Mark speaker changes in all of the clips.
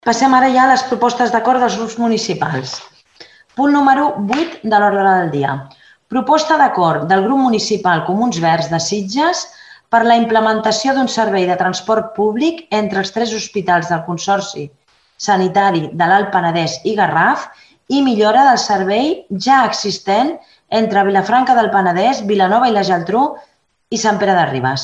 Speaker 1: Passem ara ja a les propostes d'acord dels grups municipals. Punt número 8 de l'ordre del dia. Proposta d'acord del grup municipal Comuns Verds de Sitges per la implementació d'un servei de transport públic entre els 3 hospitals del Consorci Sanitari de l'Alt Penedès i Garraf i millora del servei ja existent entre Vilafranca del Penedès, Vilanova i la Geltrú i Sant Pere de Ribes.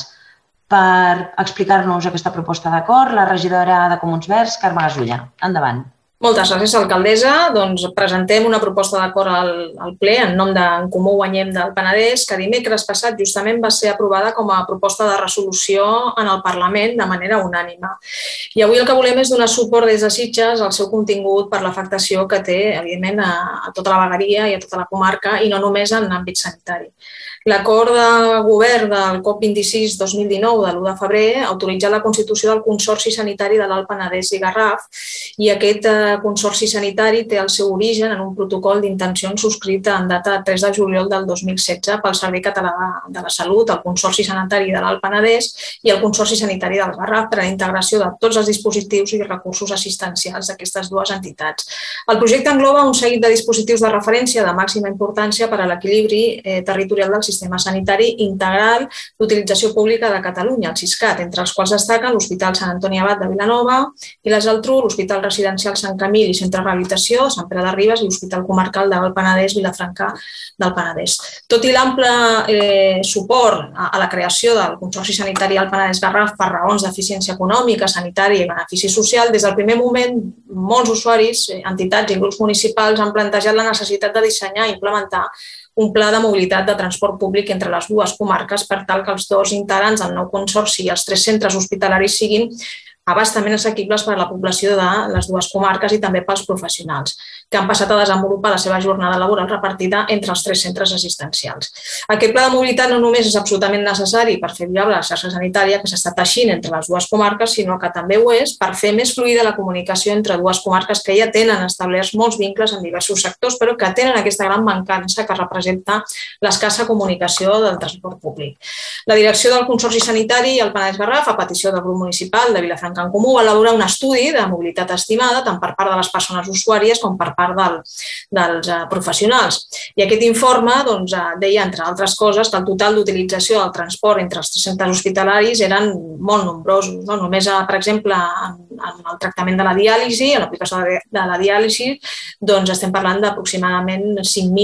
Speaker 1: Per explicar-nos aquesta proposta d'acord, la regidora de Comuns Verds, Carme Gasulla. Endavant.
Speaker 2: Moltes gràcies, alcaldessa. Doncs presentem una proposta d'acord al ple en nom d'En Comú Guanyem del Penedès, que dimecres passat justament va ser aprovada com a proposta de resolució en el Parlament de manera unànime. I avui el que volem és donar suport des de Sitges al seu contingut per l'afectació que té, evidentment, a tota la vegueria i a tota la comarca i no només en l'àmbit sanitari. L'acord de govern del COP26 2019 de l'1 de febrer ha autoritzat la constitució del Consorci Sanitari de l'Alt Penedès i Garraf i aquest Consorci Sanitari té el seu origen en un protocol d'intencions subscrit en data de 3 de juliol del 2016 pel Servei Català de la Salut, el Consorci Sanitari de l'Alt Penedès i el Consorci Sanitari del Garraf per a la integració de tots els dispositius i recursos assistencials d'aquestes dues entitats. El projecte engloba un seguit de dispositius de referència de màxima importància per a l'equilibri territorial del sistema sanitari integral d'utilització pública de Catalunya, el Siscat, entre els quals destaquen l'Hospital Sant Antoni Abat de Vilanova i la Geltrú, l'Hospital Residencial Sant Camil i Centre de Rehabilitació, Sant Pere de Ribes i l'Hospital Comarcal del Penedès, Vilafranca del Penedès. Tot i l'ample suport a la creació del Consorci Sanitari al Penedès Garraf per raons d'eficiència econòmica, sanitària i benefici social, des del primer moment molts usuaris, entitats i grups municipals han plantejat la necessitat de dissenyar i implementar un pla de mobilitat de transport públic entre les dues comarques per tal que els dos integrants del nou consorci i els 3 centres hospitalaris siguin abastament assequibles per a la població de les dues comarques i també pels professionals, que han passat a desenvolupar la seva jornada laboral repartida entre els 3 centres assistencials. Aquest pla de mobilitat no només és absolutament necessari per fer viable la xarxa sanitària que s'està teixint entre les dues comarques, sinó que també ho és per fer més fluida la comunicació entre dues comarques que ja tenen establerts molts vincles en diversos sectors, però que tenen aquesta gran mancança que representa l'escassa comunicació del transport públic. La direcció del Consorci Sanitari al Penedès Garraf, a petició del grup municipal de Vilafranca en Comú, va elaborar un estudi de mobilitat estimada tant per part de les persones usuàries com per part dels professionals. I aquest informe deia, entre altres coses, que el total d'utilització del transport entre els 3 centres hospitalaris eren molt nombrosos. Només, per exemple, en el tractament de la diàlisi, en l'aplicació de la diàlisi, estem parlant d'aproximadament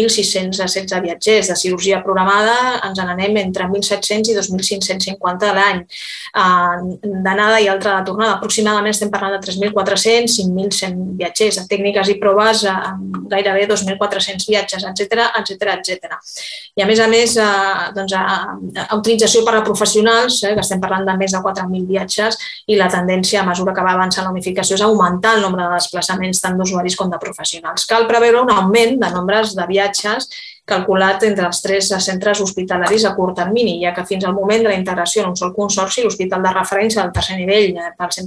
Speaker 2: 5.616 viatgers. De cirurgia programada ens n'anem entre 1.700 i 2.550 a l'any. D'anada i altra de tornada, aproximadament estem parlant de 3.400, 5.100 viatgers, de tècniques i proves gairebé 2.400 viatges, etc. I a més, utilització per a professionals, que estem parlant de més de 4.000 viatges i la tendència a mesura que va avançant la unificació és augmentar el nombre de desplaçaments tant d'usuaris com de professionals. Cal preveure un augment de nombres de viatges calculat entre els 3 centres hospitalaris a curt termini, ja que fins al moment de la integració en un sol consorci, l'hospital de referència del tercer nivell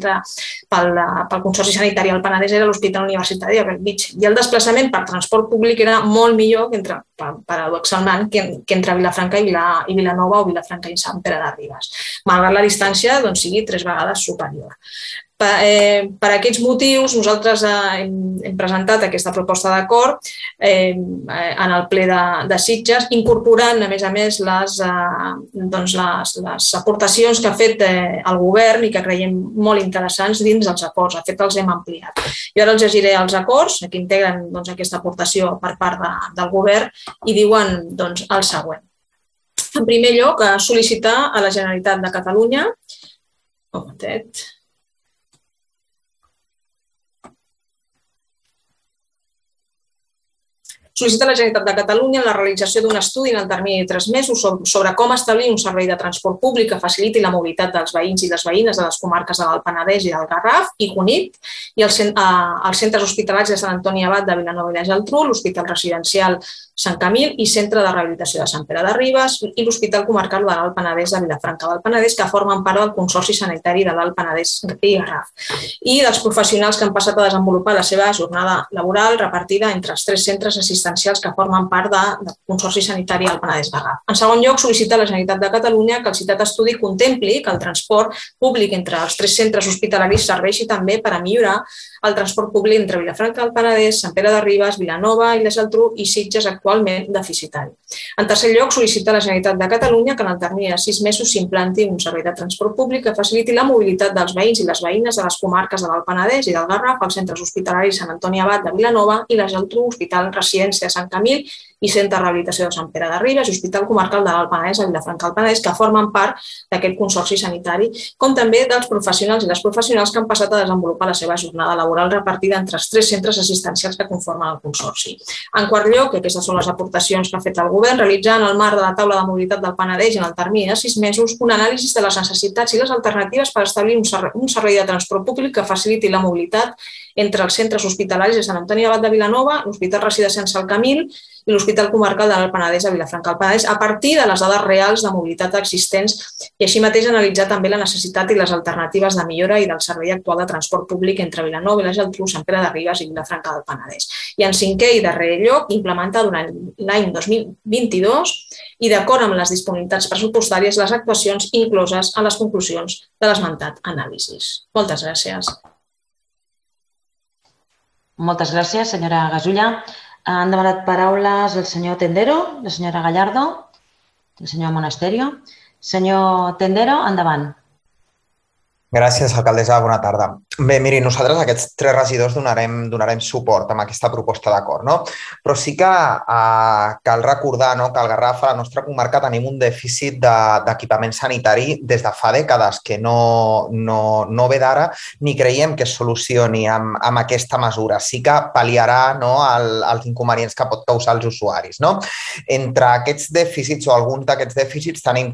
Speaker 2: pel Consorci Sanitari al Penedès era l'Hospital Universitari de Bellvitge. I el desplaçament per transport públic era molt millor, paradoxalment, que entre Vilafranca i Vilanova o Vilafranca i Sant Pere de Ribes, malgrat la distància sigui 3 vegades superior. Per aquests motius, nosaltres hem presentat aquesta proposta d'acord en el ple de Sitges, incorporant, a més, les aportacions que ha fet el govern i que creiem molt interessants dins dels acords. De fet, els hem ampliat. Jo ara els llegiré els acords que integren aquesta aportació per part del govern i diuen el següent. En primer lloc, sol·licitar a la Generalitat de Catalunya sol·licita a la Generalitat de Catalunya la realització d'un estudi en el termini de 3 mesos sobre com establir un servei de transport públic que faciliti la mobilitat dels veïns i les veïnes de les comarques de l'Alt Penedès i del Garraf i Cunit i els centres hospitalaris de Sant Antoni Abat de Vilanova i la Geltrú, l'Hospital Residencial Sant Camil i Centre de Rehabilitació de Sant Pere de Ribes i l'Hospital Comarcal de l'Alt Penedès de Vilafranca del Penedès, que formen part del Consorci Sanitari de l'Alt Penedès i Garraf, i dels professionals que han passat a desenvolupar la seva jornada laboral repartida entre els 3 centres assistencials que formen part del Consorci Sanitari al Penedès Garraf. En segon lloc, sol·licita a la Generalitat de Catalunya que el citat estudi contempli que el transport públic entre els 3 centres hospitalaris serveixi també per a millorar el transport públic entre Vilafranca del Penedès, Sant Pere de Ribes, Vilanova i la Geltrú i Sitges actualment deficitari. En tercer lloc, sol·licita a la Generalitat de Catalunya que en el termini de 6 mesos s'implanti un servei de transport públic que faciliti la mobilitat dels veïns i les veïnes de les comarques de l'Alt Penedès i del Garraf, als centres hospitalaris Sant Antoni Abat de Vilanova i la Geltrú, Hospital Residència de Sant Camil i Centre de Rehabilitació de Sant Pere de Ribes i Hospital Comarcal de l'Alt Penedès a Vilafranca del Penedès, que formen part d'aquest consorci sanitari, com també dels professionals i les professionals que han passat a desenvolupar la seva jornada laboral repartida entre els 3 centres assistencials que conformen el consorci. En quart lloc, i aquestes són les aportacions que ha fet el govern, realitzar en el marc de la taula de mobilitat del Penedès i en el termini de 6 mesos un anàlisi de les necessitats i les alternatives per establir un servei de transport públic que faciliti la mobilitat entre els centres hospitalaris de Sant Antoni Abat de Vilanova, l'Hospital Residència de Sant Camil i l'Hospital Comarcal de l'Alt Penedès a Vilafranca del Penedès, a partir de les dades reals de mobilitat existents i així mateix analitzar també la necessitat i les alternatives de millora i del servei actual de transport públic entre Vilanova i la Geltrú, Sant Pere de Ribes i Vilafranca del Penedès. I en cinquè i darrer lloc, implementar durant l'any 2022 i d'acord amb les disponibilitats pressupostàries les actuacions incloses a les conclusions de l'esmentat anàlisis. Moltes gràcies.
Speaker 1: Moltes gràcies, senyora Gasulla. Han demanat paraules el senyor Tendero, la senyora Gallardo, el senyor Monasterio. Senyor Tendero, endavant.
Speaker 3: Gràcies, alcaldessa. Bona tarda. Bé, miri, nosaltres aquests 3 regidors donarem suport amb aquesta proposta d'acord, no? Però sí que cal recordar que al Garraf, a la nostra comarca, tenim un dèficit d'equipament sanitari des de fa dècades, que no ve d'ara ni creiem que es solucioni amb aquesta mesura. Sí que pal·liarà els inconvenients que pot causar als usuaris, no? Entre aquests dèficits o alguns d'aquests dèficits tenim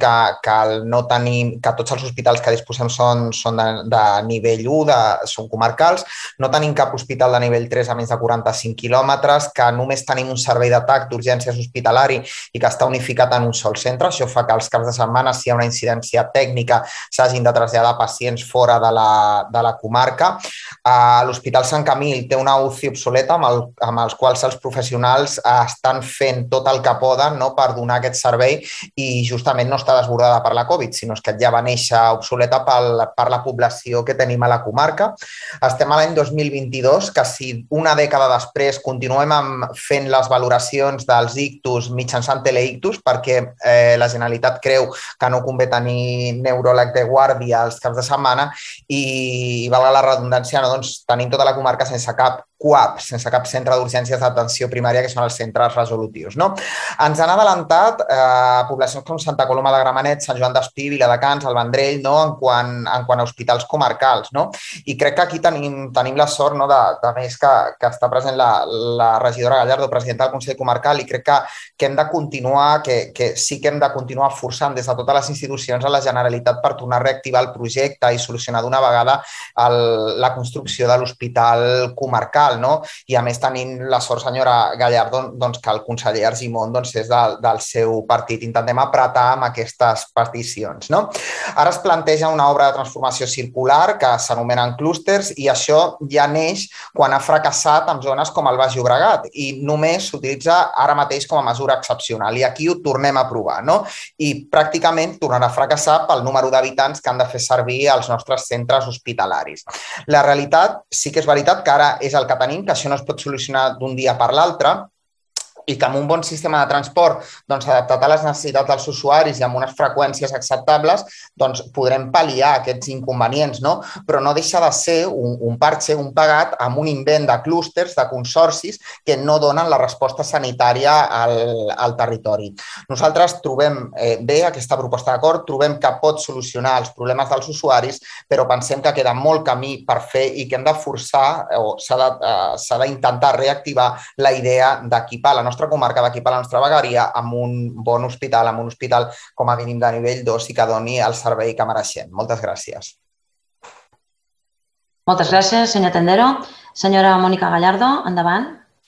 Speaker 3: que tots els hospitals que disposem són de nivell 1, són comarcals, no tenim cap hospital de nivell 3 a menys de 45 quilòmetres, que només tenim un servei d'atac d'urgències hospitalari i que està unificat en un sol centre. Això fa que els caps de setmana, si hi ha una incidència tècnica, s'hagin de traslladar pacients fora de la comarca. L'Hospital Sant Camil té una UCI obsoleta amb els quals els professionals estan fent tot el que poden per donar aquest servei i justament no està desbordada per la Covid, sinó que ja va néixer obsoleta per la població que tenim a la comarca. Estem a l'any 2022, que si una dècada després continuem fent les valoracions dels ictus mitjançant teleictus, perquè la Generalitat creu que no convé tenir neuròleg de guàrdia als caps de setmana i, valga la redundància, tenim tota la comarca sense cap CUAP, sense cap centre d'urgències d'atenció primària, que són els centres resolutius. Ens han adelantat poblacions com Santa Coloma de Gramenet, Sant Joan d'Espí, Viladecans, el Vendrell, en quant a hospitals comarcals. I crec que aquí tenim la sort, de més que està present la regidora Gallardo, presidenta del Consell Comarcal, i crec que hem de continuar, que sí que hem de continuar forçant des de totes les institucions a la Generalitat per tornar a reactivar el projecte i solucionar d'una vegada la construcció de l'hospital comarcal. I a més tenim la sort, senyora Gallardo, que el conseller Argimon és del seu partit. Intentem apretar amb aquestes peticions. Ara es planteja una obra de transformació circular que s'anomenen clústers i això ja neix quan ha fracassat en zones com el Baix Llobregat i només s'utilitza ara mateix com a mesura excepcional i aquí ho tornem a provar i pràcticament tornarà a fracassar pel número d'habitants que han de fer servir els nostres centres hospitalaris. La realitat sí que és veritat que ara és el que tenim, que això no es pot solucionar d'un dia per l'altre i que amb un bon sistema de transport adaptat a les necessitats dels usuaris i amb unes freqüències acceptables podrem pal·liar aquests inconvenients, però no deixa de ser un parche, un pegat amb un invent de clústers, de consorcis que no donen la resposta sanitària al territori. Nosaltres trobem bé aquesta proposta d'acord, trobem que pot solucionar els problemes dels usuaris, però pensem que queda molt camí per fer i que hem de forçar o s'ha d'intentar reactivar la idea d'equipar la nostra comarca, d'equipar la nostra vegueria amb un bon hospital, amb un hospital com a mínim de nivell 2 i que doni el servei que mereixem. Moltes gràcies.
Speaker 1: Moltes gràcies, senyor Tendero. Senyora Mònica Gallardo, endavant.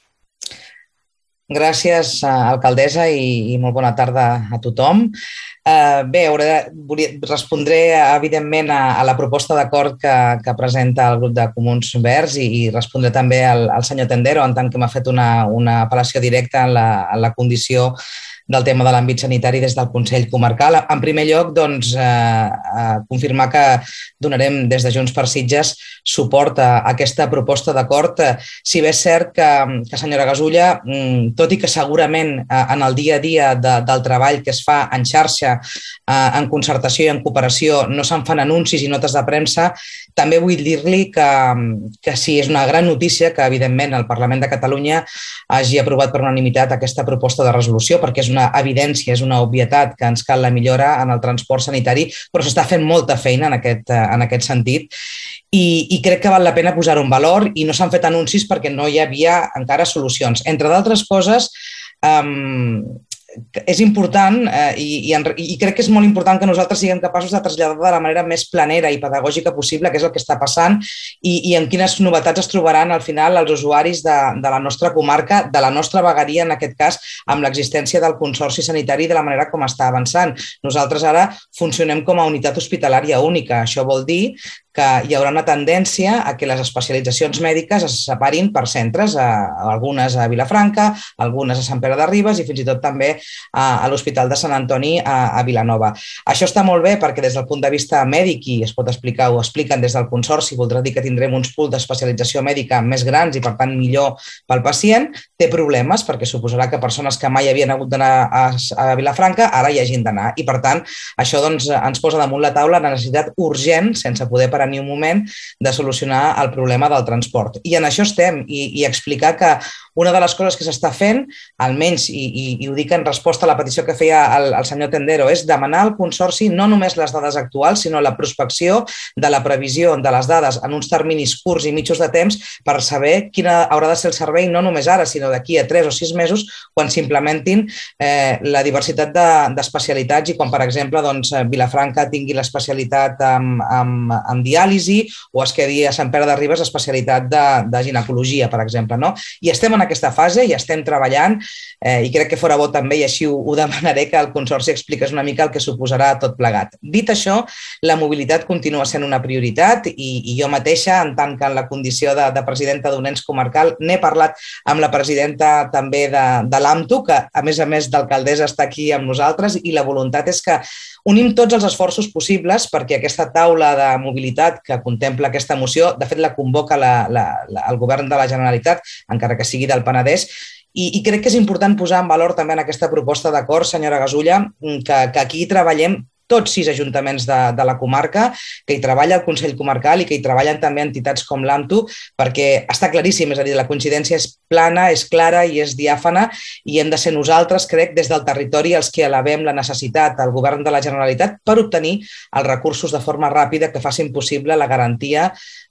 Speaker 4: Gràcies, alcaldessa, i molt bona tarda a tothom. Bé, respondré, evidentment, a la proposta d'acord que presenta el grup de Comuns Verds i respondré també al senyor Tendero, en tant que m'ha fet una apel·lació directa en la condició del tema de l'àmbit sanitari des del Consell Comarcal. En primer lloc, doncs, confirmar que donarem des de Junts per Sitges suport a aquesta proposta d'acord. Si bé és cert que senyora Gasulla, tot i que segurament en el dia a dia del treball que es fa en xarxa, en concertació i en cooperació, no se'n fan anuncis i notes de premsa, també vull dir-li que sí, és una gran notícia que, evidentment, el Parlament de Catalunya hagi aprovat per unanimitat aquesta proposta de resolució, perquè és una evidència, és una obvietat que ens cal la millora en el transport sanitari, però s'està fent molta feina en aquest sentit i crec que val la pena posar-ho en valor i no s'han fet anuncis perquè no hi havia encara solucions. Entre d'altres coses, és important i crec que és molt important que nosaltres siguem capaços de traslladar de la manera més planera i pedagògica possible què és el que està passant i en quines novetats es trobaran al final els usuaris de la nostra comarca, de la nostra vegueria, en aquest cas, amb l'existència del Consorci Sanitari de la manera com està avançant. Nosaltres ara funcionem com a unitat hospitalària única. Això vol dir que hi haurà una tendència a que les especialitzacions mèdiques es separin per centres, algunes a Vilafranca, algunes a Sant Pere de Ribes i fins i tot també a l'Hospital de Sant Antoni a Vilanova. Això està molt bé perquè des del punt de vista mèdic, i es pot explicar, ho expliquen des del Consorci, voldrà dir que tindrem uns pools d'especialització mèdica més grans i per tant millor pel pacient. Té problemes perquè suposarà que persones que mai havien hagut d'anar a Vilafranca ara hi hagin d'anar i per tant això doncs, ens posa damunt la taula la necessitat urgent, sense poder parar ni un moment, de solucionar el problema del transport. I en això estem i explicar que una de les coses que s'està fent, almenys, i ho dic en resposta a la petició que feia el senyor Tendero, és demanar al Consorci no només les dades actuals, sinó la prospecció de la previsió de les dades en uns terminis curts i mitjos de temps per saber quin haurà de ser el servei no només ara, sinó d'aquí a 3 o 6 mesos quan s'implementin la diversitat d'especialitats i quan, per exemple, Vilafranca tingui l'especialitat en diàlisi o es quedi a Sant Pere de Ribes l'especialitat de ginecologia, per exemple. I estem en aquesta fase i estem treballant i crec que fora bo també, i així ho demanaré, que el Consorci expliqués una mica el que suposarà tot plegat. Dit això, la mobilitat continua sent una prioritat i jo mateixa, en tant que en la condició de presidenta d'un ens comarcal, n'he parlat amb la presidenta també de l'AMTU, que a més d'alcaldessa està aquí amb nosaltres, i la voluntat és que unim tots els esforços possibles perquè aquesta taula de mobilitat que contempla aquesta moció, de fet la convoca el Govern de la Generalitat, encara que sigui del Penedès, i crec que és important posar en valor també en aquesta proposta d'acord, senyora Gasulla, que aquí treballem tots 6 ajuntaments de la comarca, que hi treballa el Consell Comarcal i que hi treballen també entitats com l'AMTU, perquè està claríssim, és a dir, la coincidència és plana, és clara i és diàfana i hem de ser nosaltres, crec, des del territori els que elevem la necessitat al Govern de la Generalitat per obtenir els recursos de forma ràpida que facin possible la garantia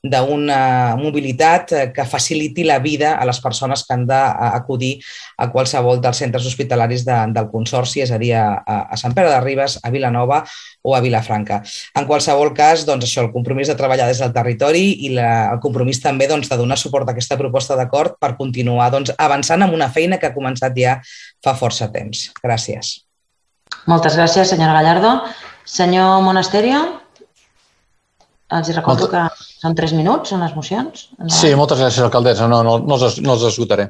Speaker 4: d'una mobilitat que faciliti la vida a les persones que han d'acudir a qualsevol dels centres hospitalaris del Consorci, és a dir, a Sant Pere de Ribes, a Vilanova o a Vilafranca. En qualsevol cas, doncs això, el compromís de treballar des del territori i el compromís també de donar suport a aquesta proposta d'acord per continuar avançant amb una feina que ha començat ja fa força temps. Gràcies.
Speaker 1: Moltes gràcies, senyora Gallardo. Senyor Monasterio, els recordo que són 3 minuts, són les mocions.
Speaker 5: Sí, moltes gràcies, alcaldessa. No els esgotaré.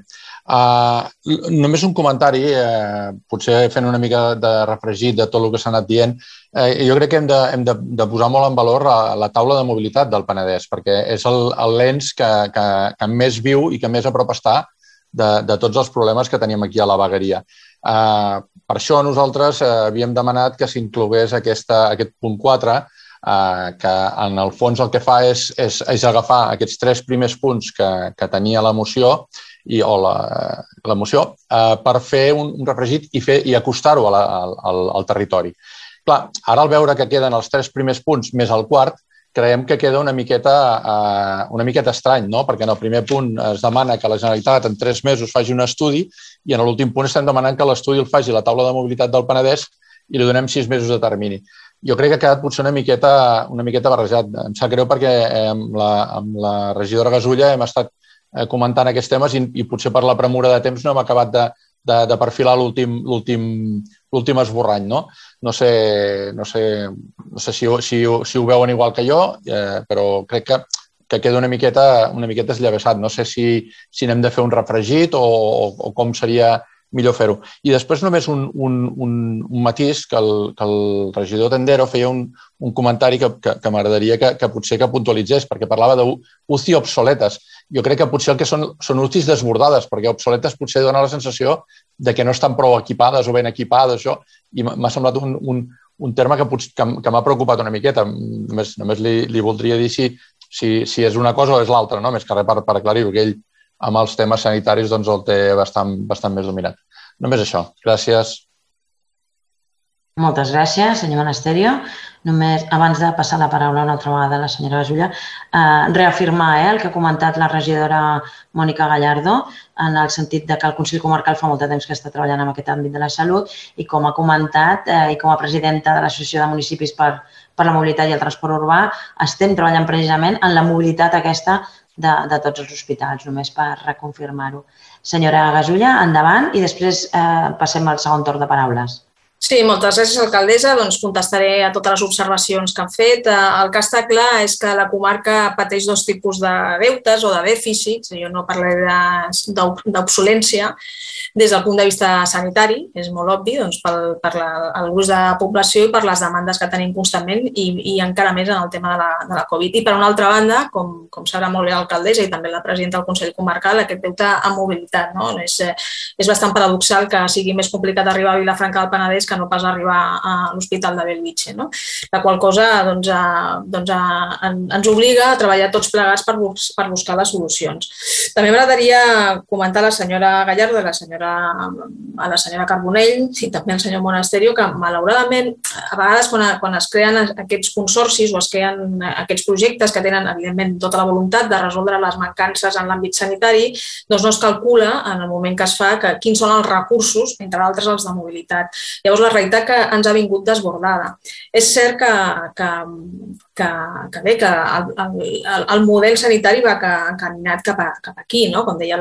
Speaker 5: Només un comentari, potser fent una mica de refregit de tot el que s'ha anat dient. Jo crec que hem de posar molt en valor la taula de mobilitat del Penedès, perquè és l'ens que més viu i que més a prop està de tots els problemes que tenim aquí a la vegueria. Per això nosaltres havíem demanat que s'inclogués aquest punt 4, que en el fons el que fa és agafar aquests 3 primers punts que tenia la moció per fer un refregit i acostar-ho al territori. Clar, ara al veure que queden els 3 primers punts més el quart, creiem que queda una miqueta estrany, no? Perquè en el primer punt es demana que la Generalitat en 3 mesos faci un estudi i en l'últim punt estem demanant que l'estudi el faci la taula de mobilitat del Penedès i li donem 6 mesos de termini. Jo crec que ha quedat potser una miqueta barrejat. Em sap greu perquè amb la regidora Gasulla hem estat comentant aquests temes i potser per la premura de temps no hem acabat de perfilar l'últim esborrany. No sé si ho veuen igual que jo, però crec que queda una miqueta esllavessat. No sé si n'hem de fer un refregit o com seria millor fer-ho. I després només un matís, que el regidor Tendero feia un comentari que m'agradaria que potser que puntualitzés, perquè parlava d'UCI obsoletes. Jo crec que potser el que són UCIs desbordades, perquè obsoletes potser dona la sensació de que no estan prou equipades o ben equipades, això, i m'ha semblat un terme que m'ha preocupat una miqueta. Només li voldria dir si és una cosa o és l'altra, no? Més que res per aclarir-ho, que ell amb els temes sanitaris doncs el té bastant més dominat. Només això. Gràcies.
Speaker 1: Moltes gràcies, senyor Monasterio. Només, abans de passar la paraula una altra vegada a la senyora Gasulla, reafirmar el que ha comentat la regidora Mònica Gallardo, en el sentit que el Consell Comarcal fa molt de temps que està treballant en aquest àmbit de la salut i com ha comentat, i com a presidenta de l'Associació de Municipis per la Mobilitat i el Transport Urbà, estem treballant precisament en la mobilitat aquesta de tots els hospitals, només per reconfirmar-ho. Senyora Gasulla, endavant, i després passem al segon torn de paraules.
Speaker 2: Sí, moltes gràcies, alcaldessa. Doncs contestaré a totes les observacions que han fet. El que està clar és que la comarca pateix dos tipus de deutes o de dèficits. Jo no parlaré d'obsolència des del punt de vista sanitari, és molt obvi, doncs, per l'ús de la població i per les demandes que tenim constantment i encara més en el tema de la Covid. I per una altra banda, com sabrà molt bé l'alcaldessa i també la presidenta del Consell Comarcal, aquest deute en mobilitat. És bastant paradoxal que sigui més complicat arribar a Vilafranca del Penedès que no pas arribar a l'Hospital de Bellvitge. La qual cosa ens obliga a treballar tots plegats per buscar les solucions. També m'agradaria comentar a la senyora Gallardo i a la senyora Carbonell i també al senyor Monasterio que, malauradament, a vegades quan es creen aquests consorcis o es creen aquests projectes que tenen, evidentment, tota la voluntat de resoldre les mancances en l'àmbit sanitari, doncs no es calcula en el moment que es fa quins són els recursos, entre d'altres els de mobilitat. Llavors, la realitat que ens ha vingut desbordada. És cert que el model sanitari va encaminat cap aquí, com deia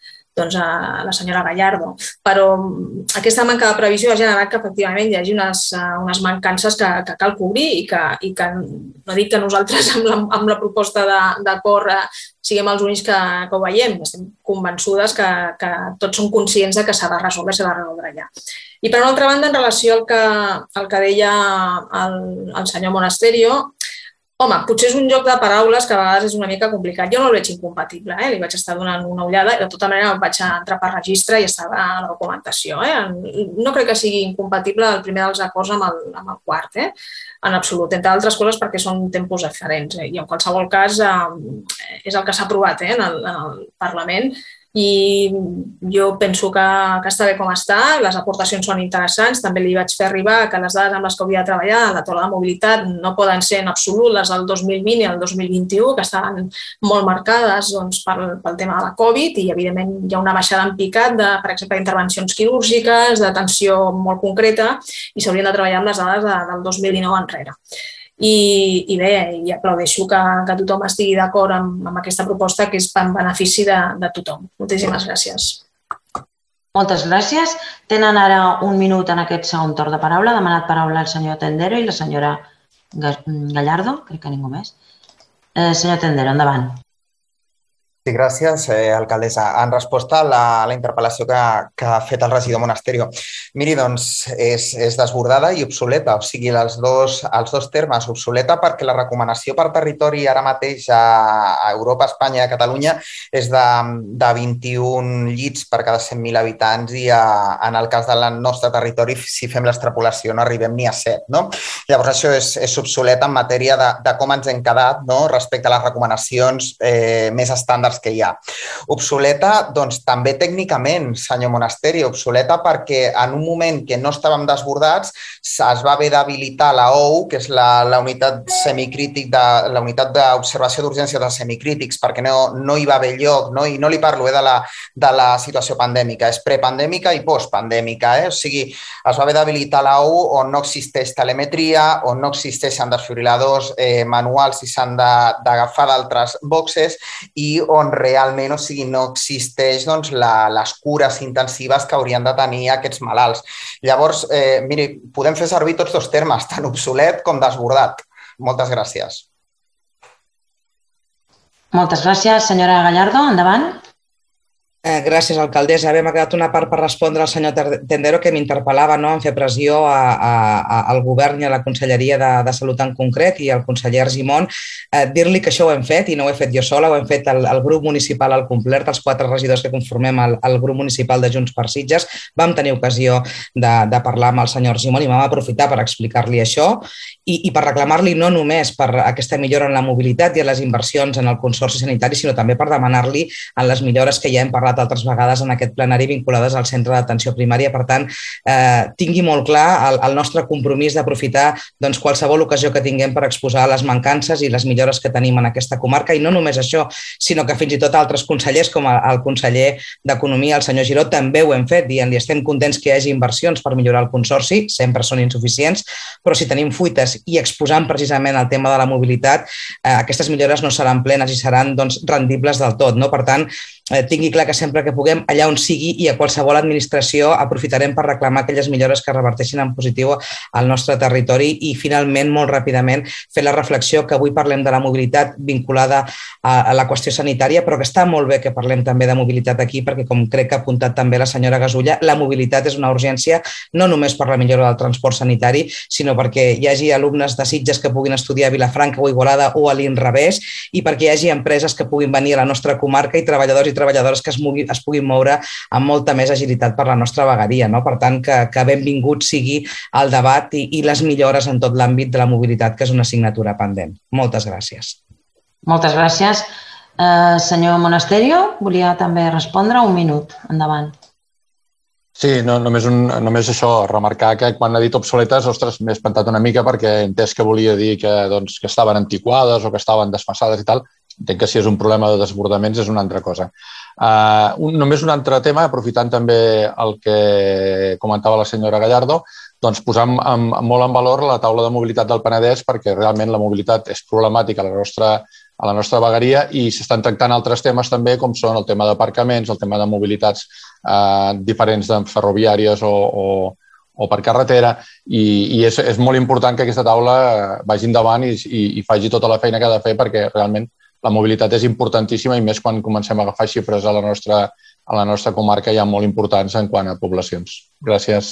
Speaker 2: la senyora Gallardo, però aquesta manca de previsió ha generat que efectivament hi hagi unes mancances que cal cobrir i que no dic que nosaltres amb la proposta d'acord siguem els únics que ho veiem, estem convençudes que tots som conscients que s'ha de resoldre allà. I per una altra banda, en relació al que deia el senyor Monasterio, home, potser és un joc de paraules que a vegades és una mica complicat. Jo no el veig incompatible, li vaig estar donant una ullada i de tota manera vaig entrar per registre i estava a la documentació. No crec que sigui incompatible el primer dels acords amb el quart, en absolut, entre altres coses perquè són tempos diferents i en qualsevol cas és el que s'ha aprovat en el Parlament. I jo penso que està bé com està, les aportacions són interessants, també li vaig fer arribar que les dades amb les que hauria de treballar a la taula de mobilitat no poden ser en absolut les del 2020 i el 2021, que estaven molt marcades pel tema de la Covid i evidentment hi ha una baixada en picat per exemple, d'intervencions quirúrgiques, d'atenció molt concreta i s'haurien de treballar amb les dades del 2019 enrere. I bé, i aplaudeixo que tothom estigui d'acord amb aquesta proposta que és en benefici de tothom. Moltíssimes gràcies.
Speaker 1: Moltes gràcies. Tenen ara un minut en aquest segon torn de paraula. Ha demanat paraula el senyor Tendero i la senyora Gallardo. Crec que ningú més. Senyor Tendero, endavant.
Speaker 3: Sí, gràcies, alcaldessa. En resposta a la interpel·lació que ha fet el regidor Monasterio. Miri, doncs, és desbordada i obsoleta. O sigui, els dos termes, obsoleta perquè la recomanació per territori ara mateix a Europa, Espanya i a Catalunya és de 21 llits per cada 100.000 habitants i en el cas del nostre territori, si fem l'extrapolació, no arribem ni a 7. No? Llavors, això és obsoleta en matèria de com ens hem quedat respecte a les recomanacions més estàndards que hi ha. Obsoleta, doncs, també tècnicament, senyor Monasterio, obsoleta perquè en un moment que no estàvem desbordats es va haver d'habilitar la OU, que és la unitat semicrític, la unitat d'observació d'urgència dels semicrítics, perquè no hi va haver lloc, i no li parlo de la situació pandèmica, és prepandèmica i postpandèmica. O sigui, es va haver d'habilitar la OU on no existeix telemetria, on no existeixen desfibriladors manuals i s'han d'agafar d'altres boxes i on realment no existeix les cures intensives que haurien de tenir aquests malalts. Llavors, miri, podem fer servir tots dos termes, tant obsolet com desbordat. Moltes gràcies.
Speaker 1: Moltes gràcies, senyora Gallardo. Endavant.
Speaker 4: Gràcies, alcaldessa. M'ha quedat una part per respondre al senyor Tendero, que m'interpel·lava en fer pressió al govern i a la Conselleria de Salut en concret i al conseller Argimon. Dir-li que això ho hem fet, i no ho he fet jo sola, ho hem fet el grup municipal al complet, els 4 regidors que conformem el grup municipal de Junts per Sitges. Vam tenir ocasió de parlar amb el senyor Argimon i vam aprofitar per explicar-li això i per reclamar-li no només per aquesta millora en la mobilitat i en les inversions en el Consorci Sanitari, sinó també per demanar-li en les millores que ja hem parlat altres vegades en aquest plenari vinculades al centre d'atenció primària. Per tant, tingui molt clar el nostre compromís d'aprofitar qualsevol ocasió que tinguem per exposar les mancances i les millores que tenim en aquesta comarca. I no només això, sinó que fins i tot altres consellers, com el conseller d'Economia, el senyor Giró, també ho hem fet, dient-li estem contents que hi hagi inversions per millorar el Consorci, sempre són insuficients, però si tenim fuites i exposant precisament el tema de la mobilitat, aquestes millores no seran plenes i seran rendibles del tot. Per tant, tingui clar que sempre que puguem, allà on sigui i a qualsevol administració, aprofitarem per reclamar aquelles millores que reverteixin en positiu al nostre territori i, finalment, molt ràpidament, fer la reflexió que avui parlem de la mobilitat vinculada a la qüestió sanitària, però que està molt bé que parlem també de mobilitat aquí, perquè, com crec que ha apuntat també la senyora Gasulla, la mobilitat és una urgència no només per la millora del transport sanitari, sinó perquè hi hagi alumnes de Sitges que puguin estudiar a Vilafranca o Igualada o a l'Inrevés i perquè hi hagi empreses que puguin venir a la nostra comarca i treballadors que es puguin moure amb molta més agilitat per la nostra vegueria. Per tant, que benvingut sigui el debat i les millores en tot l'àmbit de la mobilitat, que és una assignatura pendent. Moltes gràcies.
Speaker 1: Moltes gràcies. Senyor Monasterio, volia també respondre. 1 minut. Endavant.
Speaker 5: Sí, només això, remarcar que quan ha dit obsoletes, ostres, m'he espantat una mica perquè he entès que volia dir que estaven antiquades o que estaven desfasades i tal. Entenc que si és un problema de desbordaments és una altra cosa. Només un altre tema, aprofitant també el que comentava la senyora Gallardo, posar molt en valor la taula de mobilitat del Penedès, perquè realment la mobilitat és problemàtica a la nostra vegueria i s'estan tractant altres temes també, com són el tema d'aparcaments, el tema de mobilitats diferents ferroviàries o per carretera, i és molt important que aquesta taula vagi endavant i faci tota la feina que ha de fer, perquè realment la mobilitat és importantíssima i més quan comencem a agafar xifres a la nostra comarca ja molt importants en quant a poblacions. Gràcies.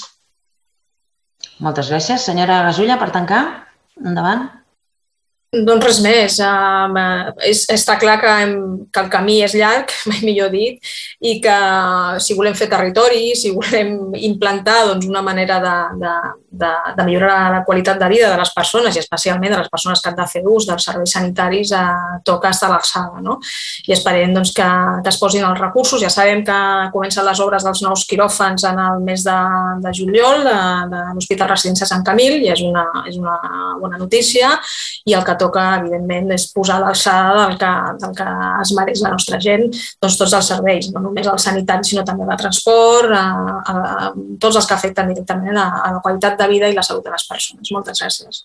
Speaker 1: Moltes gràcies. Senyora Gasulla, per tancar, endavant.
Speaker 2: Doncs res més. Està clar que el camí és llarg, mai millor dit, i que si volem fer territori, si volem implantar una manera de millorar la qualitat de vida de les persones i especialment de les persones que han de fer ús dels serveis sanitaris, toca estar a l'alçada. I esperem que es posin els recursos. Ja sabem que comencen les obres dels nous quiròfans en el mes de juliol de l'Hospital Residència Sant Camil i és una bona notícia, i el que toca, evidentment, és posar a l'alçada del que es mereix la nostra gent, tots els serveis, no només el sanitari, sinó també el transport, tots els que afecten directament a la qualitat de vida i la salut de les persones. Moltes gràcies.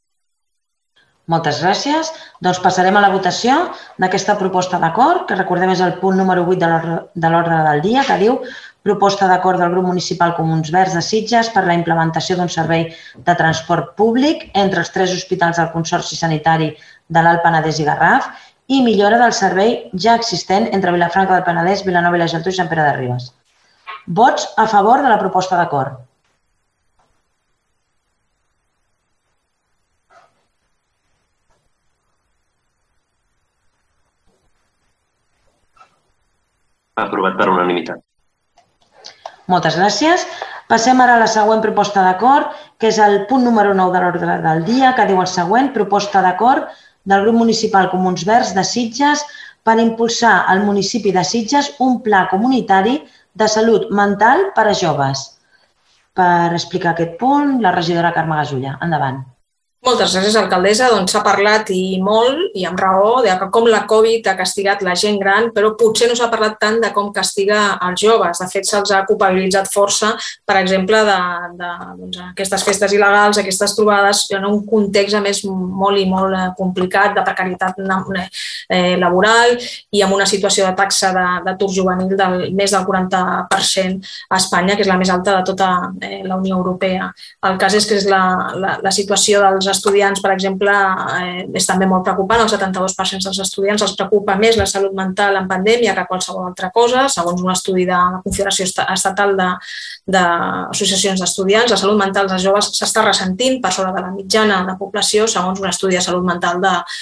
Speaker 1: Moltes gràcies. Doncs passarem a la votació d'aquesta proposta d'acord, que recordem és el punt número 8 de l'ordre del dia, que diu proposta d'acord del grup municipal Comuns Verds de Sitges per la implementació d'un servei de transport públic entre els 3 hospitals del Consorci Sanitari de l'Alt Penedès i Garraf i millora del servei ja existent entre Vilafranca del Penedès, Vilanova i la Geltrú i Sant Pere de Ribes. Vots a favor de la proposta d'acord.
Speaker 6: Aprovat per unanimitat.
Speaker 1: Moltes gràcies. Passem ara a la següent proposta d'acord, que és el punt número 9 de l'ordre del dia, que diu el següent: proposta d'acord del grup municipal Comuns Verds de Sitges per impulsar al municipi de Sitges un pla comunitari de salut mental per a joves. Per explicar aquest punt, la regidora Carme Gasulla. Endavant.
Speaker 2: Moltes gràcies, alcaldessa. S'ha parlat i molt, i amb raó, de com la Covid ha castigat la gent gran, però potser no s'ha parlat tant de com castiga els joves. De fet, se'ls ha culpabilitzat força, per exemple, d'aquestes festes il·legals, aquestes trobades, en un context, a més, molt i molt complicat, de precarietat laboral i amb una situació de taxa d'atur juvenil del més del 40% a Espanya, que és la més alta de tota la Unió Europea. El cas és que és la situació dels estudiants, per exemple, és també molt preocupant. El 72% dels estudiants els preocupa més la salut mental en pandèmia que qualsevol altra cosa. Segons un estudi de la Confederació Estatal d'Associacions d'Estudiants, la salut mental dels joves s'està ressentint per sobre de la mitjana de població, segons un estudi de salut mental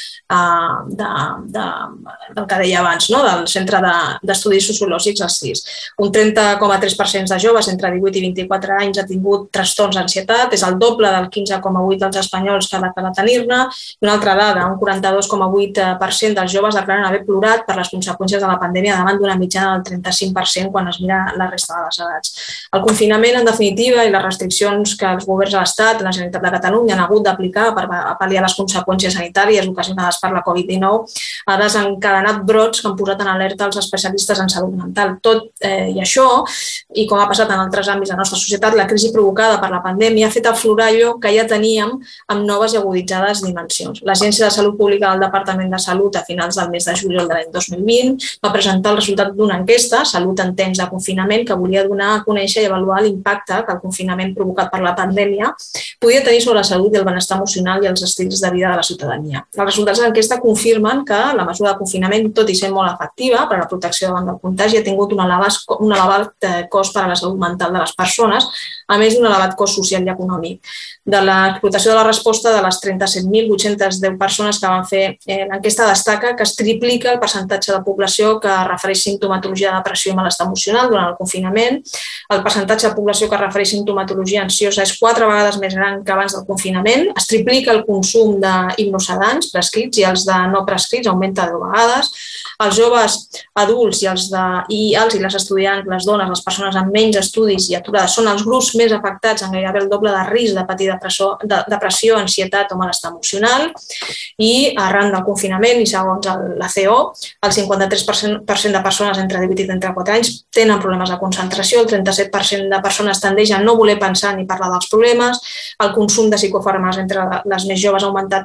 Speaker 2: del que deia abans, no? Del Centre d'Estudis Sociològics, el CIS. Un 30,3% de joves entre 18 i 24 anys ha tingut trastorns d'ansietat, és el doble del 15,8% dels espanyols que ha de tenir-ne. I una altra dada, un 42,8% dels joves declaren haver plorat per les conseqüències de la pandèmia davant d'una mitjana del 35% quan es mira la resta de les edats. El confinament, en definitiva, i les restriccions que els governs de l'Estat i la Generalitat de Catalunya han hagut d'aplicar per pal·liar les conseqüències sanitàries ocasionades per la Covid-19 ha desencadenat brots que han posat en alerta els especialistes en salut mental. Tot i això, i com ha passat en altres àmbits de la nostra societat, la crisi provocada per la pandèmia ha fet aflorar allò que ja teníem amb noves i aguditzades dimensions. L'Agència de Salut Pública del Departament de Salut a finals del mes de juliol de l'any 2020 va presentar el resultat d'una enquesta, Salut en temps de confinament, que volia donar a conèixer i avaluar l'impacte que el confinament provocat per la pandèmia podia tenir sobre la salut i el benestar emocional i els estils de vida de la ciutadania. Els resultats de l'enquesta confirmen que la mesura de confinament, tot i ser molt efectiva per a la protecció davant del contagi, ha tingut un elevat cost per a la salut mental de les persones, a més d'un elevat cost social i econòmic. De l'explotació de la resposta de les 37.810 persones que van fer l'enquesta destaca que es triplica el percentatge de població que refereix simptomatologia de depressió i malestar emocional durant el confinament. El percentatge de població que refereix simptomatologia ansiosa és 4 vegades més gran que abans del confinament. Es triplica el consum d'hipnosedants prescrits i els de no prescrits augmenta 10 vegades. Els joves adults i les estudiants, les dones, les persones amb menys estudis i aturades són els grups més afectats en gairebé el doble de risc de patir depressió, ansietat o malestar emocional. I arran del confinament i segons la CO, el 53% de persones entre 18 i 34 anys tenen problemes de concentració, el 37% de persones tendeix a no voler pensar ni parlar dels problemes, el consum de psicofàrmacs entre les més joves ha augmentat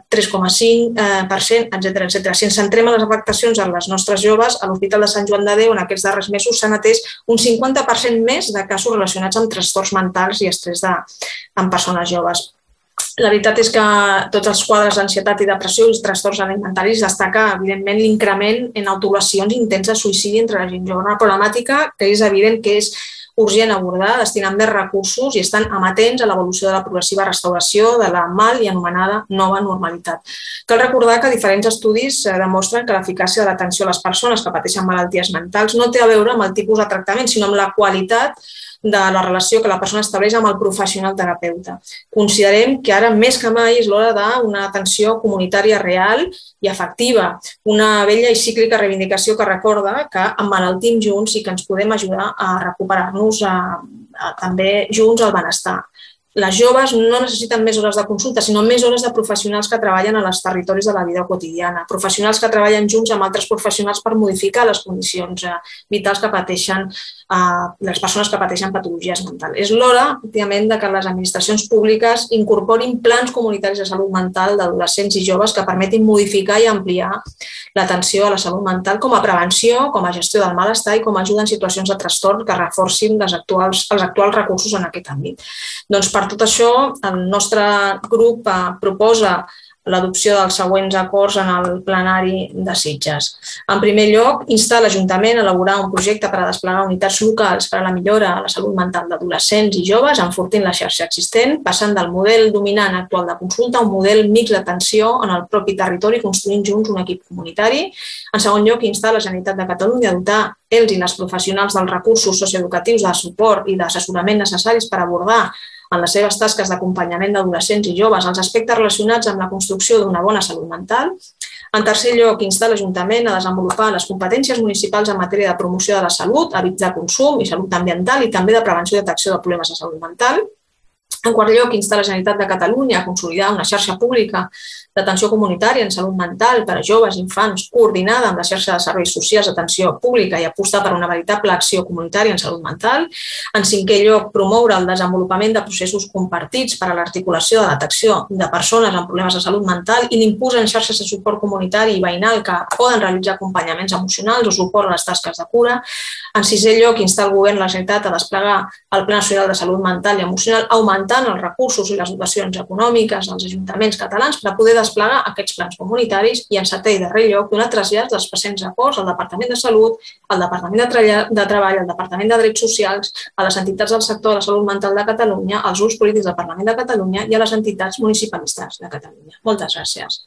Speaker 2: 3,5%, etc. Si ens centrem en les afectacions a les nostres joves, a l'Hospital de Sant Joan de Déu en aquests darrers mesos s'han atès un 50% més de casos relacionats amb trastorns mentals i estrès en persones joves. La veritat és que tots els quadres d'ansietat i depressió i els trastorns alimentaris destaca, evidentment, l'increment en autolesions i intents de suïcidi entre la gent jove. Una problemàtica que és evident que és urgent abordar, destinant més recursos i estan amatents a l'evolució de la progressiva restauració de la mal i anomenada nova normalitat. Cal recordar que diferents estudis demostren que l'eficàcia de l'atenció a les persones que pateixen malalties mentals no té a veure amb el tipus de tractament, sinó amb la qualitat de la relació que la persona estableix amb el professional terapeuta. Considerem que ara més que mai és l'hora d'una atenció comunitària real i efectiva, una vella i cíclica reivindicació que recorda que emmalaltim junts i que ens podem ajudar a recuperar-nos també junts al benestar. Les joves no necessiten més hores de consulta, sinó més hores de professionals que treballen als territoris de la vida quotidiana, professionals que treballen junts amb altres professionals per modificar les condicions vitals que pateixen les persones que pateixen patologies mentals. És l'hora, òbviament, que les administracions públiques incorporin plans comunitaris de salut mental d'adolescents i joves que permetin modificar i ampliar l'atenció a la salut mental com a prevenció, com a gestió del malestar i com a ajuda en situacions de trastorn que reforcin els actuals recursos en aquest àmbit. Doncs per tot això, el nostre grup proposa l'adopció dels següents acords en el plenari de Sitges. En primer lloc, instar l'Ajuntament a elaborar un projecte per a desplegar unitats locals per a la millora de la salut mental d'adolescents i joves, enfortint la xarxa existent, passant del model dominant actual de consulta a un model mix d'atenció en el propi territori, construint junts un equip comunitari. En segon lloc, instar la Generalitat de Catalunya a dotar ells i les professionals dels recursos socioeducatius de suport i d'assessorament necessaris per abordar en les seves tasques d'acompanyament d'adolescents i joves els aspectes relacionats amb la construcció d'una bona salut mental. En tercer lloc, instar l'Ajuntament a desenvolupar les competències municipals en matèria de promoció de la salut, hàbits de consum i salut ambiental i també de prevenció i detecció de problemes de salut mental. En quart lloc, instar la Generalitat de Catalunya a consolidar una xarxa pública d'atenció comunitària en salut mental per a joves i infants coordinada amb la xarxa de serveis socials d'atenció pública i apostar per una veritable acció comunitària en salut mental. En cinquè lloc, promoure el desenvolupament de processos compartits per a l'articulació de la detecció de persones amb problemes de salut mental i l'impuls en xarxes de suport comunitari i veïnal que poden realitzar acompanyaments emocionals o suport a les tasques de cura. En sisè lloc, instar el Govern, la Generalitat, a desplegar el Pla Nacional de Salut Mental i Emocional, augmentant els recursos i les dotacions econòmiques als ajuntaments catalans per poder desplegar aquests plans comunitaris i, en setè i darrer lloc, donar trasllats dels presents acords al Departament de Salut, al Departament de Treball, al Departament de Drets Socials, a les entitats del sector de la salut mental de Catalunya, als grups polítics del Parlament de Catalunya i a les entitats municipalistes de Catalunya. Moltes gràcies.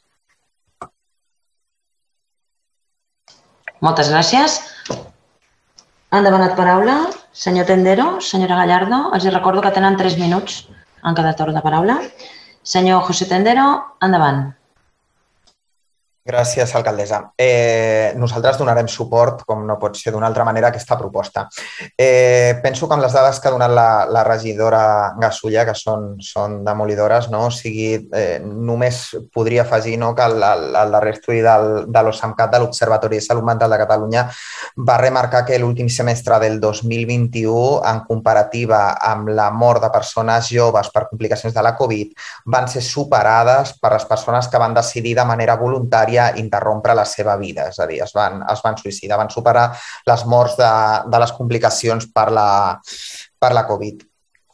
Speaker 1: Moltes gràcies. Han demanat paraula. Senyor Tendero, senyora Gallardo, els recordo que tenen 3 minuts en cada torn de paraula. Senyor José Tendero, endavant.
Speaker 3: Gràcies, alcaldessa. Nosaltres donarem suport, com no pot ser d'una altra manera, a aquesta proposta. Penso que amb les dades que ha donat la regidora Gasulla, que són demolidores, o sigui, només podria afegir que el darrer estudi de l'OSAMCAT, de l'Observatori de Salut Mental de Catalunya, va remarcar que l'últim semestre del 2021, en comparativa amb la mort de persones joves per complicacions de la Covid, van ser superades per les persones que van decidir de manera voluntària interrompre la seva vida, és a dir, es van suïcidar, van superar les morts de les complicacions per la Covid.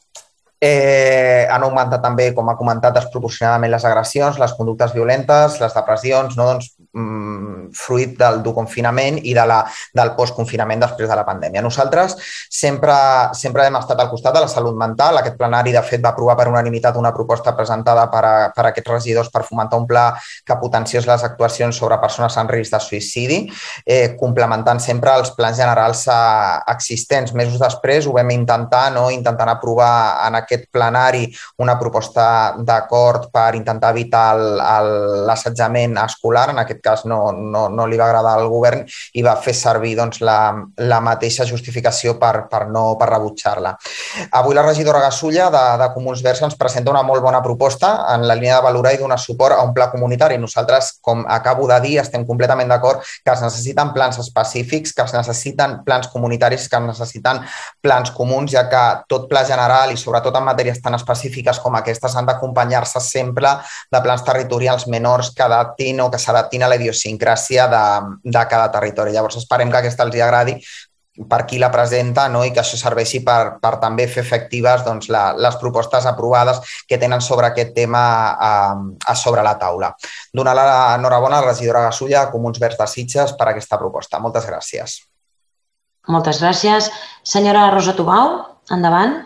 Speaker 3: Han augmentat també, com ha comentat, desproporcionadament les agressions, les conductes violentes, les depressions, fruit del confinament i del postconfinament després de la pandèmia. Nosaltres sempre hem estat al costat de la salut mental. Aquest plenari, de fet, va aprovar per unanimitat una proposta presentada per aquests regidors per fomentar un pla que potenciés les actuacions sobre persones en risc de suïcidi, complementant sempre els plans generals existents. Mesos després ho vam intentant aprovar en aquest plenari una proposta d'acord per intentar evitar l'assetjament escolar. En aquest cas no li va agradar al govern i va fer servir la mateixa justificació per rebutjar-la. Avui la regidora Gasulla de Comuns Verds ens presenta una molt bona proposta en la línia de valorar i donar suport a un pla comunitari. Nosaltres, com acabo de dir, estem completament d'acord que es necessiten plans específics, que es necessiten plans comunitaris, que es necessiten plans comuns, ja que tot pla general i sobretot en matèries tan específiques com aquestes han d'acompanyar-se sempre de plans territorials menors que adaptin o que s'adaptin a la idiosincràsia de cada territori. Llavors esperem que aquesta els agradi per qui la presenta i que això serveixi per també fer efectives les propostes aprovades que tenen sobre aquest tema a sobre la taula. Donar l'enhorabona a la regidora Gasulla de Comuns Verds de Sitges per aquesta proposta. Moltes gràcies.
Speaker 1: Moltes gràcies. Senyora Rosa Tubau, endavant.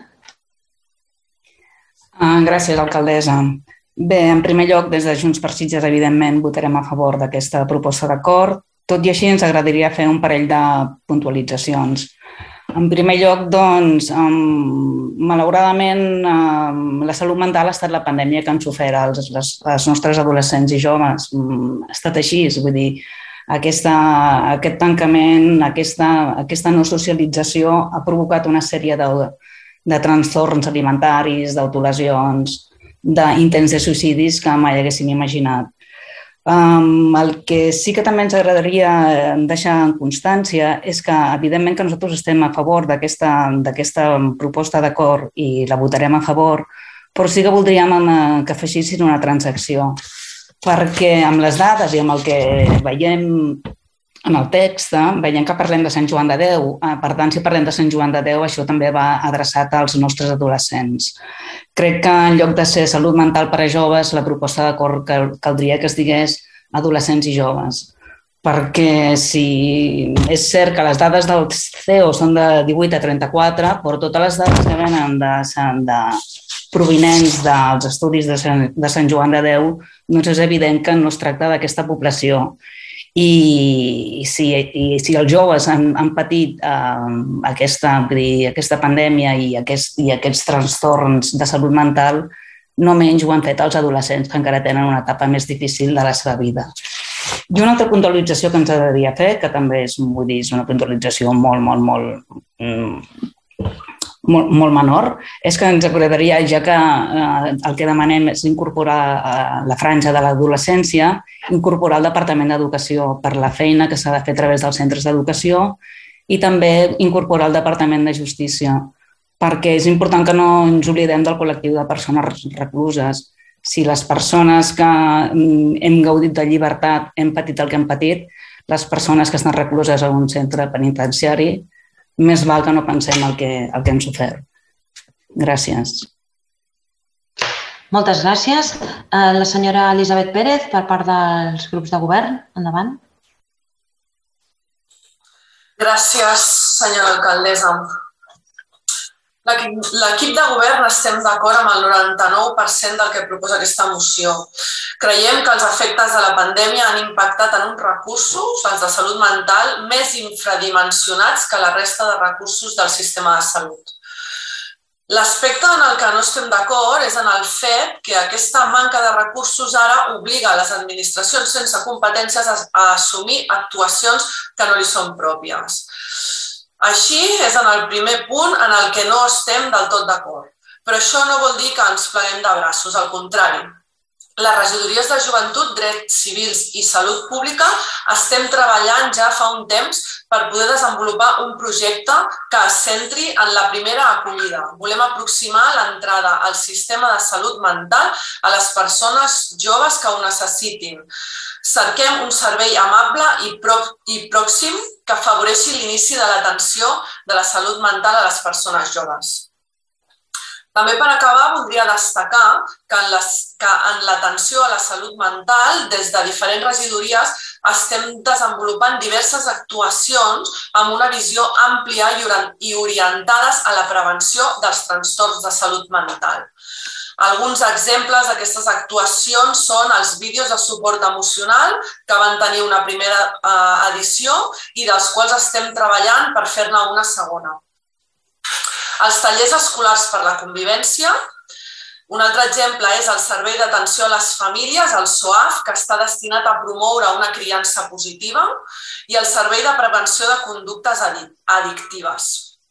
Speaker 7: Gràcies, alcaldessa. Bé, en primer lloc, des de Junts per Sitges, evidentment, votarem a favor d'aquesta proposta d'acord. Tot i així, ens agradaria fer un parell de puntualitzacions. En primer lloc, malauradament, la salut mental ha estat la pandèmia que han sofert els nostres adolescents i joves. Ha estat així, vull dir, aquest tancament, aquesta no socialització ha provocat una sèrie de trastorns alimentaris, d'autolesions, d'intents de suïcidis que mai haguéssim imaginat. El que sí que també ens agradaria deixar en constància és que, evidentment, que nosaltres estem a favor d'aquesta proposta d'acord i la votarem a favor, però sí que voldríem que afegissin una transacció, perquè amb les dades i amb el que veiem en el text, veiem que parlem de Sant Joan de Déu. Per tant, si parlem de Sant Joan de Déu, això també va adreçat als nostres adolescents. Crec que en lloc de ser salut mental per a joves, la proposta d'acord caldria que es digués adolescents i joves. Perquè si és cert que les dades del CEO són de 18 a 34, però totes les dades que venen provinents dels estudis de Sant Joan de Déu, doncs és evident que no es tracta d'aquesta població. I si els joves han patit aquesta pandèmia i aquests trastorns de salut mental, no menys ho han fet els adolescents, que encara tenen una etapa més difícil de la seva vida. I una altra puntualització que ens agradaria fer, que també és una puntualització molt menor, és que ens agradaria, ja que el que demanem és incorporar la franja de l'adolescència, incorporar el Departament d'Educació per la feina que s'ha de fer a través dels centres d'educació i també incorporar el Departament de Justícia, perquè és important que no ens oblidem del col·lectiu de persones recluses. Si les persones que hem gaudit de llibertat hem patit el que hem patit, les persones que estan recluses a un centre penitenciari més val que no pensem el que hem sofert. Gràcies.
Speaker 1: Moltes gràcies. La senyora Elisabet Pérez, per part dels grups de govern. Endavant.
Speaker 8: Gràcies, senyora alcaldessa. L'equip de govern estem d'acord amb el 99% del que proposa aquesta moció. Creiem que els efectes de la pandèmia han impactat en uns recursos, els de salut mental, més infradimensionats que la resta de recursos del sistema de salut. L'aspecte en el que no estem d'acord és en el fet que aquesta manca de recursos ara obliga les administracions sense competències a assumir actuacions que no li són pròpies. Així és en el primer punt en el que no estem del tot d'acord. Però això no vol dir que ens pleguem de braços, al contrari. Les regidories de joventut, drets civils i salut pública estem treballant ja fa un temps per poder desenvolupar un projecte que es centri en la primera acollida. Volem aproximar l'entrada al sistema de salut mental a les persones joves que ho necessitin. Cerquem un servei amable i pròxim que afavoreixi l'inici de l'atenció de la salut mental a les persones joves. També per acabar voldria destacar que en l'atenció a la salut mental des de diferents regidories estem desenvolupant diverses actuacions amb una visió àmplia i orientades a la prevenció dels trastorns de salut mental. Alguns exemples d'aquestes actuacions són els vídeos de suport emocional que van tenir una primera edició i dels quals estem treballant per fer-ne una segona. Els tallers escolars per la convivència. Un altre exemple és el Servei d'Atenció a les Famílies, el SOAF, que està destinat a promoure una criança positiva, i el Servei de Prevenció de Conductes Addictives.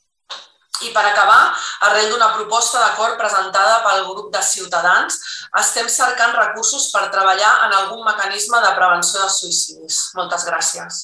Speaker 8: I per acabar, arrel d'una proposta d'acord presentada pel grup de Ciutadans, estem cercant recursos per treballar en algun mecanisme de prevenció de suïcidis. Moltes gràcies.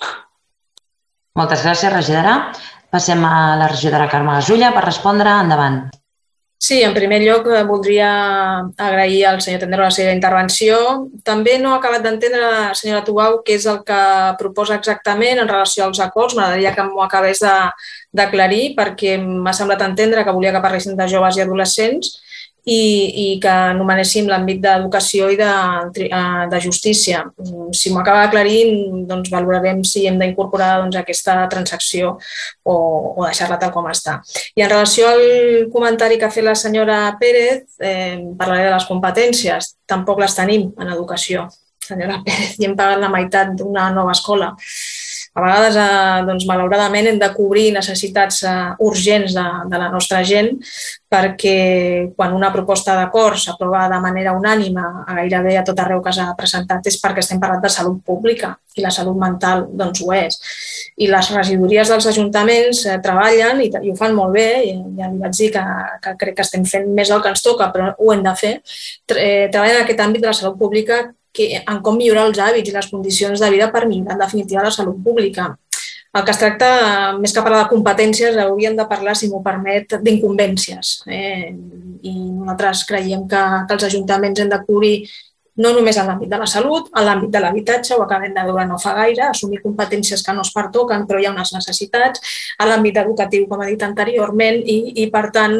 Speaker 1: Moltes gràcies, regidora. Passem a la regidora Carme Gasulla per respondre. Endavant.
Speaker 2: Sí, en primer lloc voldria agrair al senyor Tendero la seva intervenció. També no he acabat d'entendre, senyora Tubau, què és el que proposa exactament en relació als acords. M'agradaria que m'ho acabés d'aclarir perquè m'ha semblat entendre que volia que parlessin de joves i adolescents i que anomenéssim l'àmbit d'educació i de justícia. Si m'ho acaba d'aclarir, doncs valorarem si hem d'incorporar aquesta transacció o deixar-la tal com està. I en relació al comentari que ha fet la senyora Pérez, parlaré de les competències. Tampoc les tenim en educació, senyora Pérez, i hem pagat la meitat d'una nova escola. A vegades, malauradament, hem de cobrir necessitats urgents de la nostra gent perquè quan una proposta d'acord s'aprova de manera unànime gairebé a tot arreu que s'ha presentat és perquè estem parlant de salut pública i la salut mental ho és. I les regidories dels ajuntaments treballen i ho fan molt bé, ja li vaig dir que crec que estem fent més del que ens toca, però ho hem de fer. Treballen en aquest àmbit de la salut pública en com millorar els hàbits i les condicions de vida per millorar, en definitiva, la salut pública. El que es tracta, més que parlar de competències, hauríem de parlar, si m'ho permet, d'incumbències. I nosaltres creiem que els ajuntaments hem de cobrir no només en l'àmbit de la salut, en l'àmbit de l'habitatge, ho acabem de veure no fa gaire, assumir competències que no es pertoquen, però hi ha unes necessitats, en l'àmbit educatiu, com he dit anteriorment, i per tant,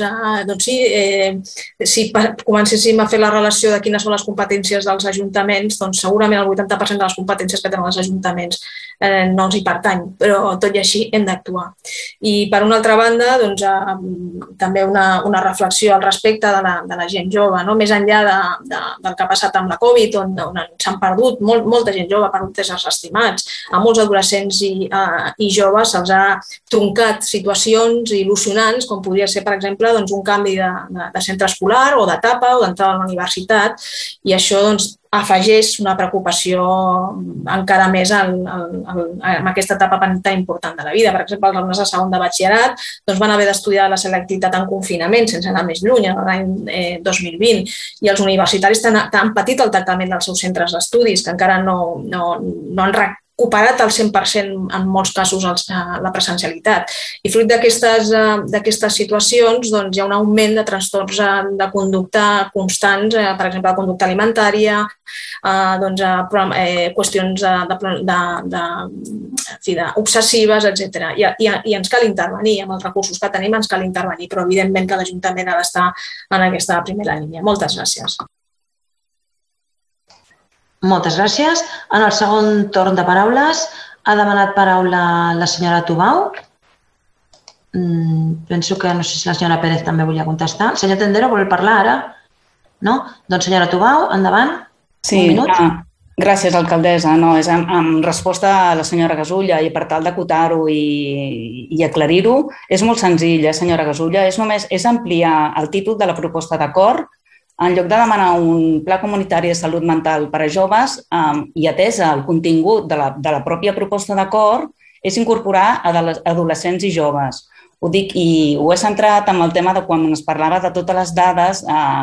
Speaker 2: si comencéssim a fer la relació de quines són les competències dels ajuntaments, doncs segurament el 80% de les competències que tenen els ajuntaments no els hi pertany, però tot i així hem d'actuar. I per una altra banda, també una reflexió al respecte de la gent jove, més enllà del que ha passat amb la Covid, on s'han perdut, molta gent jove ha perdut éssers estimats, a molts adolescents i joves se'ls ha truncat situacions il·lusionants, com podria ser, per exemple, un canvi de centre escolar o d'etapa o d'entrada a la universitat, i això afegeix una preocupació encara més en aquesta etapa tan important de la vida. Per exemple, els alumnes de segon de batxillerat van haver d'estudiar la selectivitat en confinament, sense anar més lluny, l'any 2020, i els universitaris han patit el tancament dels seus centres d'estudis, que encara no han cooperat al 100% en molts casos la presencialitat. I fruit d'aquestes situacions hi ha un augment de trastorns de conducta constants, per exemple, de conducta alimentària, qüestions obsessives, etc. I ens cal intervenir, amb els recursos que tenim ens cal intervenir, però evidentment que l'Ajuntament ha d'estar en aquesta primera línia. Moltes gràcies.
Speaker 1: Moltes gràcies. En el segon torn de paraules ha demanat paraula la senyora Tubau. Penso que no sé si la senyora Pérez també volia contestar. El senyor Tendero vol parlar ara? No? Doncs senyora Tubau, endavant.
Speaker 7: Sí, un minut. Gràcies, alcaldessa. No, és en resposta a la senyora Gasulla i per tal d'acotar-ho i aclarir-ho, és molt senzill, senyora Gasulla. És ampliar el títol de la proposta d'acord. En lloc de demanar un pla comunitari de salut mental per a joves i atès el contingut de la pròpia proposta d'acord, és incorporar adolescents i joves. Ho dic i ho he centrat en el tema de quan es parlava de totes les dades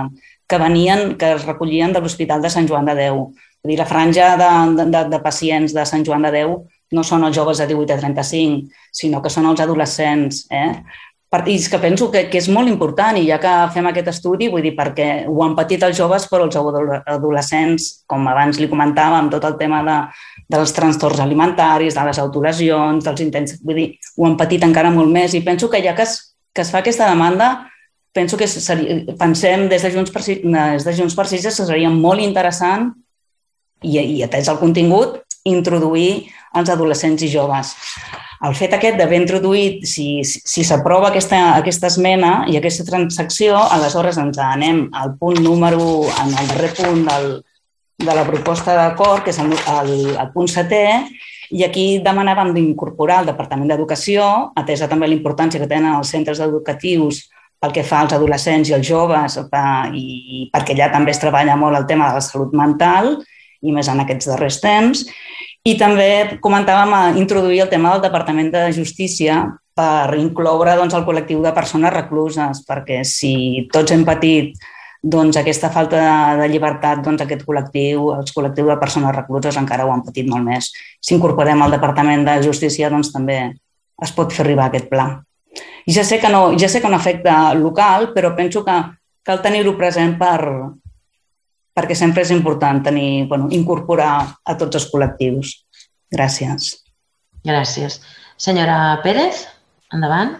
Speaker 7: que es recollien de l'Hospital de Sant Joan de Déu. Vull dir, la franja de pacients de Sant Joan de Déu no són els joves de 18 a 35, sinó que són els adolescents. I és que penso que és molt important, i ja que fem aquest estudi, vull dir, perquè ho han patit els joves, però els adolescents, com abans li comentava, amb tot el tema dels trastorns alimentaris, de les autolesions, dels intents, vull dir, ho han patit encara molt més, i penso que ja que es fa aquesta demanda, penso que pensem des de Junts per Sí que seria molt interessant, i atès el contingut, introduir els adolescents i joves. El fet aquest d'haver introduït, si s'aprova aquesta esmena i aquesta transacció, aleshores ens anem al punt en el darrer punt de la proposta d'acord, que és el punt 7è, i aquí demanàvem d'incorporar el Departament d'Educació, atesa també la importància que tenen els centres educatius pel que fa als adolescents i als joves, i perquè allà també es treballa molt el tema de la salut mental, i més en aquests darrers temps. I també comentàvem introduir el tema del Departament de Justícia per incloure el col·lectiu de persones recluses, perquè si tots hem patit aquesta falta de llibertat, aquest col·lectiu, els col·lectius de persones recluses encara ho han patit molt més. Si incorporem el Departament de Justícia, també es pot fer arribar aquest pla. I ja sé que no afecta local, però penso que cal tenir-ho present perquè sempre és important incorporar a tots els col·lectius. Gràcies.
Speaker 1: Gràcies. Senyora Pérez, endavant.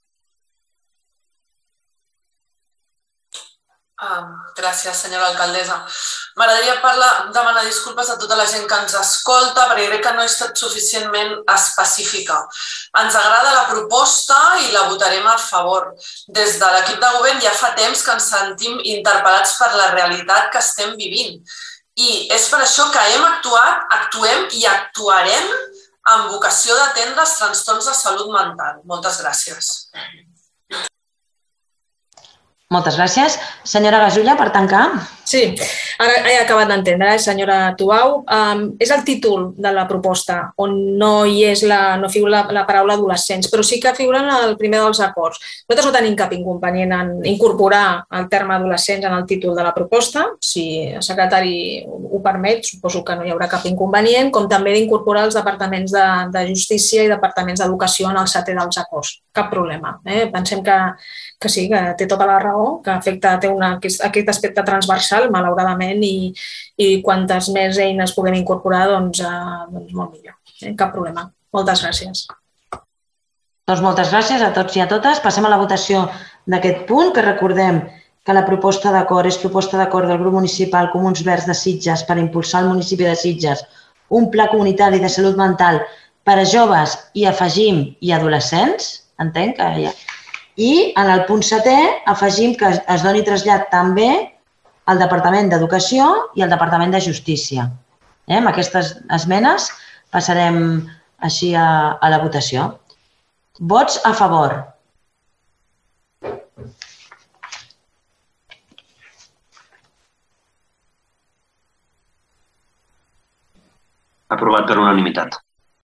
Speaker 8: Gràcies, senyora alcaldessa. M'agradaria demanar disculpes a tota la gent que ens escolta perquè crec que no he estat suficientment específica. Ens agrada la proposta i la votarem a favor. Des de l'equip de govern ja fa temps que ens sentim interpel·lats per la realitat que estem vivint. I és per això que actuem i actuarem amb vocació d'atendre els trastorns de salut mental. Moltes gràcies.
Speaker 1: Moltes gràcies. Senyora Gasulla, per tancar.
Speaker 2: Sí, ara he acabat d'entendre, senyora Tubau. És el títol de la proposta on no figura la paraula adolescents, però sí que figura en el primer dels acords. Nosaltres no tenim cap inconvenient en incorporar el terme adolescents en el títol de la proposta. Si el secretari ho permet, suposo que no hi haurà cap inconvenient, com també d'incorporar els departaments de Justícia i departaments d'Educació en el 7è dels acords. Cap problema. Pensem que sí, que té tota la raó, que té aquest aspecte transversal, malauradament, i quantes més eines puguem incorporar, doncs molt millor. Cap problema. Moltes gràcies.
Speaker 1: Doncs moltes gràcies a tots i a totes. Passem a la votació d'aquest punt, que recordem que la proposta d'acord és proposta d'acord del grup municipal Comuns Verds de Sitges per impulsar al municipi de Sitges un pla comunitari de salut mental per a joves i afegim i adolescents, entenc que ja. I en el punt 7è afegim que es doni trasllat també al Departament d'Educació i al Departament de Justícia. Amb aquestes esmenes passarem així a la votació. Vots a favor.
Speaker 6: Aprovat per unanimitat.